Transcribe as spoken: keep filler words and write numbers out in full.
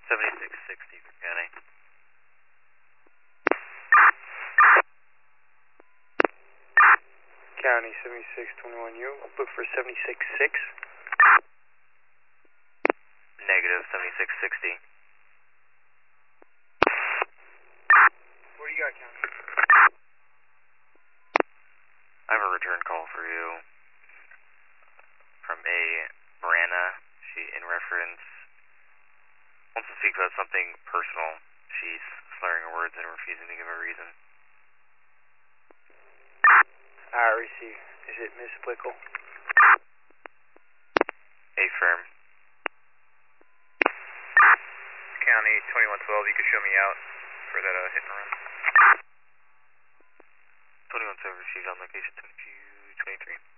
seventy-six sixty for county. County seventy-six twenty-one U, look for seventy-six six. Negative, seventy-six sixty. What do you got, County? I have a return call for you from a Marana. She, in reference, wants to speak about something personal. She's slurring her words and refusing to give a reason. I receive. Is it Miss Blickle? A firm. County twenty-one twelve, you could show me out for that uh, hit and run. twenty-one seven received on location twenty-two twenty-three.